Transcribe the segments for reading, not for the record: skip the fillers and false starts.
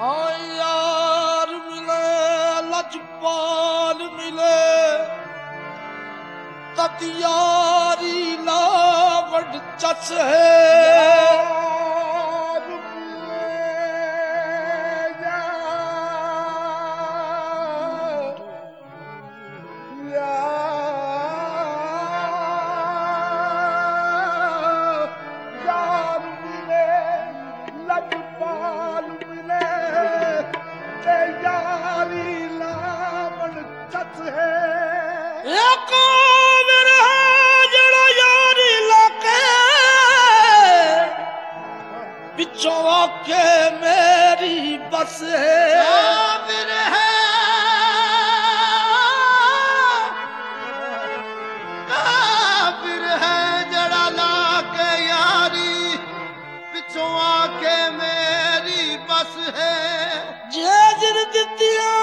हाँ यार मिले लजपाल मिले ततियारी लावड चस है के मेरी बस है काफिर है जड़ा ला के यारी पिछों आके मेरी बस है जे जिर दितिया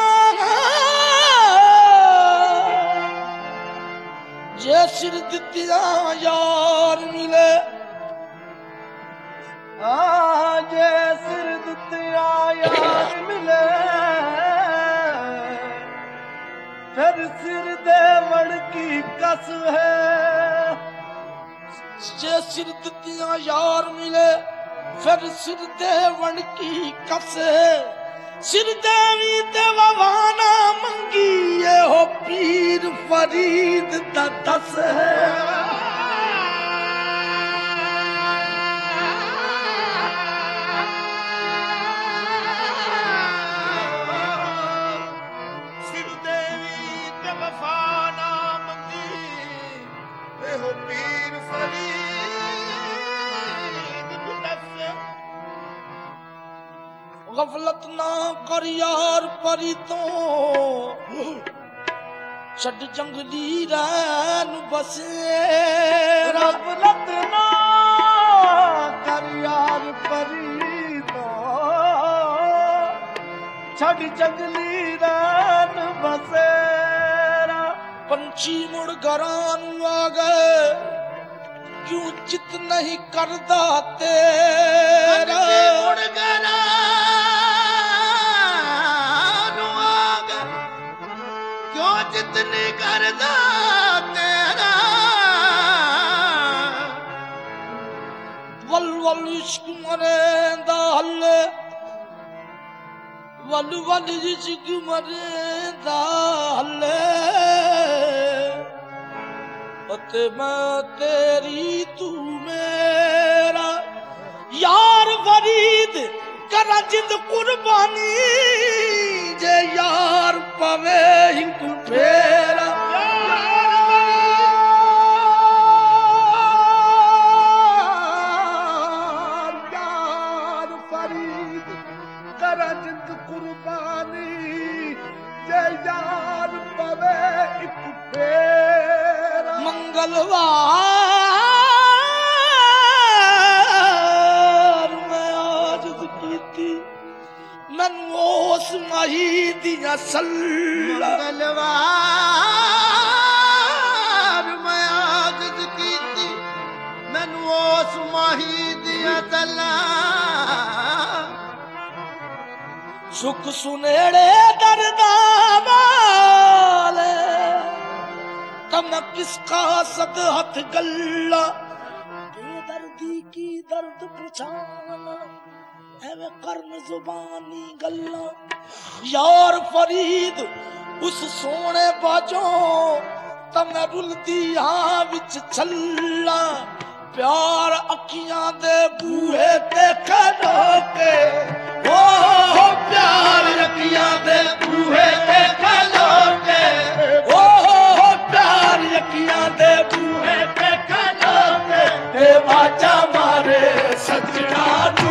जे सिर दितिया यार मिले जे सिर दितिया यार मिले फिर सिर देवड़ की कस है जे सिर दितिया यार मिले फिर सिर देवड़ की कस है सिर देवी देवाना मंगी ये हो पीर फरीद दा दस है गफलत ना कर यार परी तो छड़ जंगली रैन बसे गफलत ना कर यार परी तो छड़ जंगली रैन बसेरा पंछी मुड़ घरां आ गए क्यों चित नहीं करदा तेरा मुड़ घरां जितने करदा तेरा वल वल इश्क मरेंदा हल्ले वल वल इश्क मरेंदा हल्ले अते मैं तेरी तू मेरा यार फरीद करा जिंद कुर्बानी जे यार पवे हिंक फेरा यार फरीद करा जिंद कुर्बानी जे यार पवे हिंक फेरा मंगलवार मैनू उस माही दिया सल्ला मंगलवार मैं आजिज़ कीती मैनू उस माही दिया सल्ला सुख सुनेड़े दर्दा वाले तब मैं किसका सद हथ गल्ला बेदर्दी की दर्द पुछाना एवे कर्म जुबानी गल्ला यार फरीद उस सोने बाजों तब मैं रुलदी हाँ विच छल्ला प्यार अखियां दे बूहे ते खड़ो के ओ प्यार अखियां दे बूहे ते खड़ो के ओ प्यार अखियां दे बूहे ते खड़ो के ते बाजा मारे सजना नू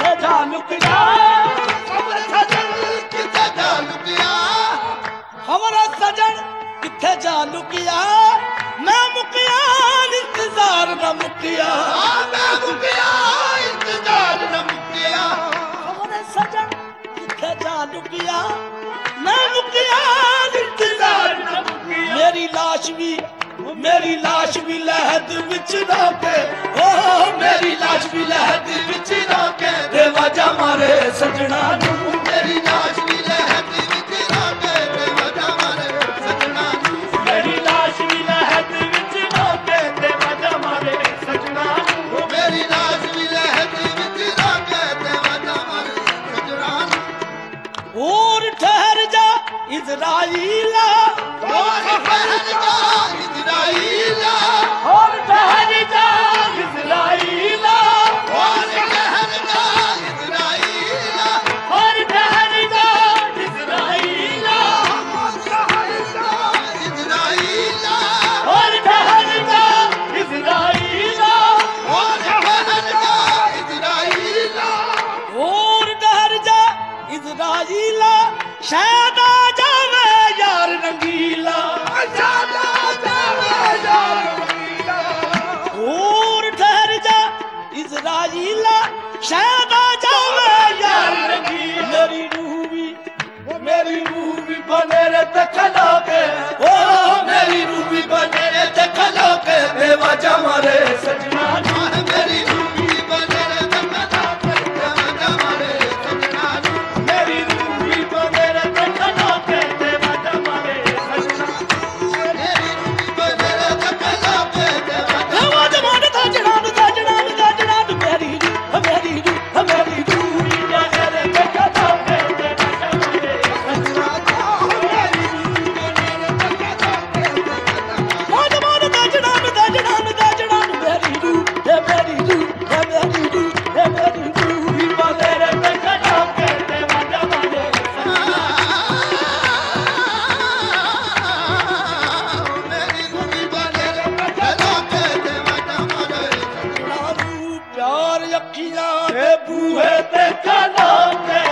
किथे जा लुक जा हमरे सजन किथे जा लुकिया हमारा सजन किथे जा लुकिया मैं मुकिया इंतजार न मुकिया मैं मुकिया इंतजार न मुकिया हमारे सजन किथे जा लुकिया मैं मुकिया इंतजार न मुकिया मेरी लाश भी लहद विच रोके ओ मेरी लाश भी लहद विच रोके ते वजा मारे सजना नू मेरी लाश भी लहद विच रोके ते वजा मारे सजना नू मेरी लाश भी लहद विच रोके ते वजा मारे सजना नू मेरी लाश भी लहद विच रोके ते वजा मारे सजना नू और ठहर जा इज़राइला और ठहर जा इज़राइला और ठहर जा इज़राइला और ठहर जा इज़राइला और ठहर जा इज़राइला और ठहर जा इज़राइला और ठहर जा इज़राइला और ठहर जा इज़राइला और ठहर जा इज़राइला शायद आ जावे यार रंगीला शादा जावे यार रंगीला और ठहर जा इज़राइला शायद आ जावे यार रंगीला मेरी रूह भी बने रे तखलो के ओ मेरी रूह भी बने रे तखलो के बेवजह मारे सजना नू मेरी रूही बने रे तखलो के वजा मारे सजना नू मेरी रूह भी बने रे तखलो के बेवजह मारे सजना मेरी रूही बने रे तखलो के बेवजह मारे सजना नू मेरी रूह भी बने रे तखलो के बेवजह मारे सजना मेरी रूही बने रे तखलो के वजा मारे प्यार अखियां दे बूहे ते खलो के